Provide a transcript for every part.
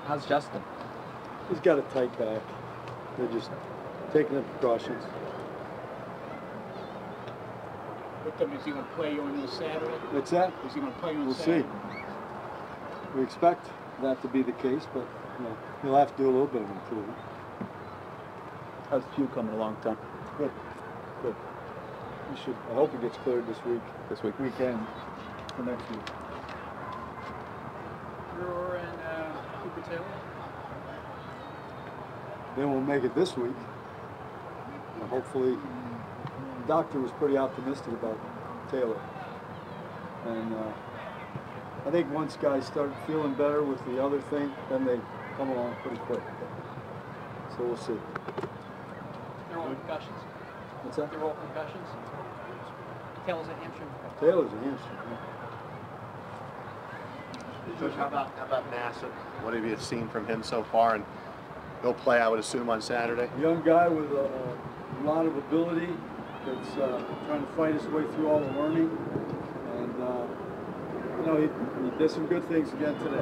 How's Justin? He's got a tight back. They're just taking the precautions. Is he going to play you on this Saturday? What's that? Is he going to play you on We'll Saturday? see. We expect that to be the case, but he'll have to do a little bit of improvement. How's Pugh coming along, Tom? Good. Good. We should. I hope it gets cleared this week. This week? Weekend. For next week. Brewer and Cooper Taylor? Then we'll make it this week. And hopefully, the doctor was pretty optimistic about Taylor. And I think once guys start feeling better with the other thing, then they come along pretty quick. So we'll see. They're all concussions? What's that? They're all concussions? Taylor's a hamstring. Taylor's a hamstring. Coach, how about Nassib? What have you seen from him so far? And he'll play, I would assume, on Saturday. Young guy with a lot of ability that's trying to fight his way through all the learning. And, he did some good things again today.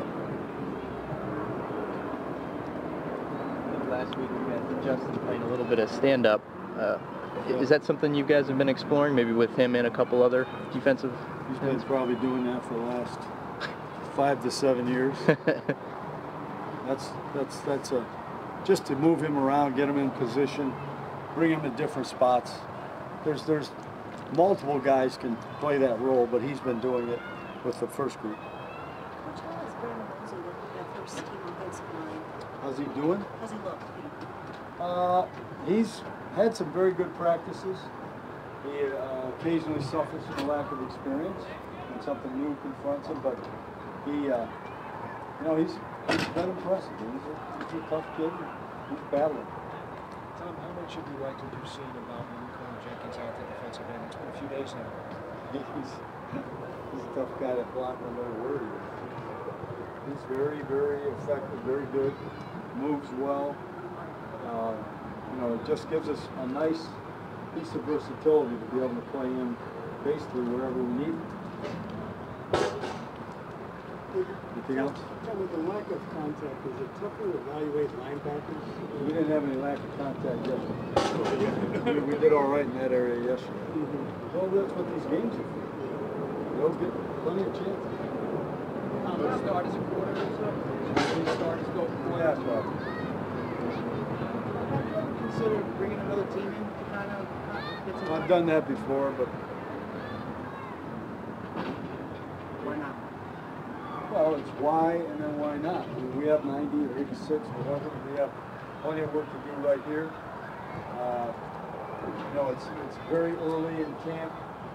I think last week we had Justin playing a little bit of stand-up. Is that something you guys have been exploring, maybe with him and a couple other defensive? He's been probably doing that for the last 5 to 7 years. That's just to move him around, get him in position, bring him to different spots. There's multiple guys can play that role, but he's been doing it with the first group. Coach, how is Brandon Mosey looking at first team offensive line? How's he doing? How's he look? He's had some very good practices. He occasionally suffers from a lack of experience when something new confronts him, but he's been impressive. He's a tough kid. He's battling. Tom, how much have you liked what you've seen about Nicole Jenkins out there defensive end? It's been a few days now. He's a tough guy to block no matter where he is. He's very, very effective, very good, moves well. It just gives us a nice piece of versatility to be able to play him basically wherever we need him. Anything else? With the lack of contact, is it tough to evaluate linebackers? We didn't have any lack of contact yesterday. we did all right in that area yesterday. Well, that's what these games are for. They'll get plenty of chances. How many starters and quarters? Starters go for Yeah, well, Consider bringing another team in to kind of get some... I've done that before, but Why not? well, it's why and then why not. We have 90 or 86, whatever. We have plenty of work to do right here. It's very early in camp.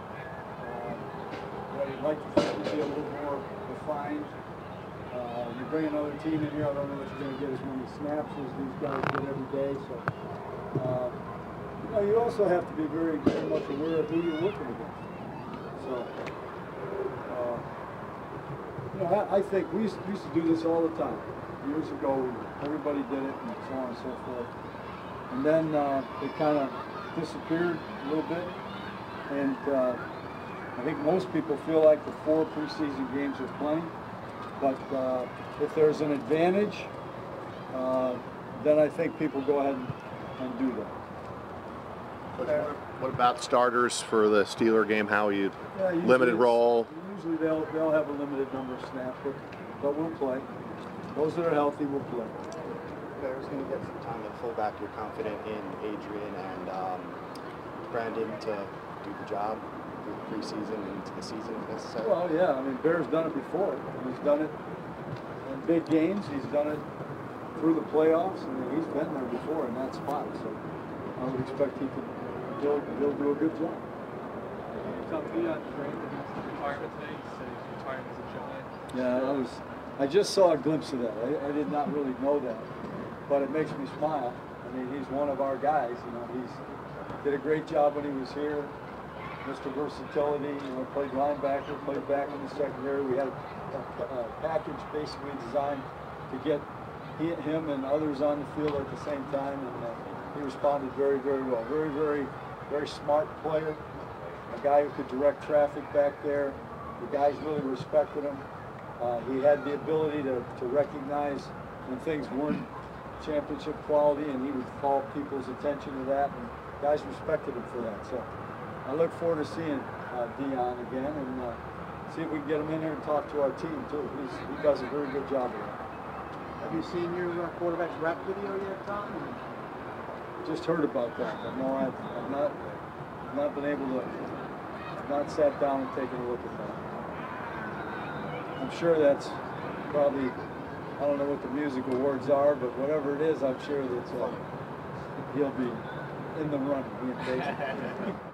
You'd like to think to be a little more refined. You bring another team in here, I don't know if you're going to get as many snaps as these guys get every day. So, you also have to be very, very much aware of who you're working against. So, I think we used to do this all the time. Years ago, everybody did it and so on and so forth. And then it kind of disappeared a little bit. And I think most people feel like the 4 preseason games are plenty. But if there's an advantage, then I think people go ahead and do that. What about starters for the Steeler game? How are you? Limited role? Usually they'll have a limited number of snaps, but we'll play. Those that are healthy will play. Bears going to get some time at fullback. You're confident in Adrian and Brandon to do the job through the preseason and into the season if necessary? Well, yeah. I mean, Bear's done it before. He's done it in big games. He's done it through the playoffs. I mean, he's been there before in that spot. So I would expect he'll do a good job. Tom, Brandon announced his retirement today. He said he's retiring as a Giant. Yeah, I just saw a glimpse of that. I did not really know that, but it makes me smile. I mean, he's one of our guys. He's did a great job when he was here. Mr. Versatility, played linebacker, played back in the secondary. We had a package basically designed to get him and others on the field at the same time, and he responded very, very well. Very, very, very smart player. A guy who could direct traffic back there. The guys really respected him. He had the ability to recognize when things weren't championship quality, and he would call people's attention to that, and guys respected him for that. So I look forward to seeing Dion again, and see if we can get him in here and talk to our team too. He does a very good job of that. Have you seen your quarterback's rap video yet, Tom? Just heard about that, but no, I've not been able to. I've not sat down and taken a look at that. I'm sure that's probably, I don't know what the music awards are, but whatever it is, I'm sure that he'll be in the running.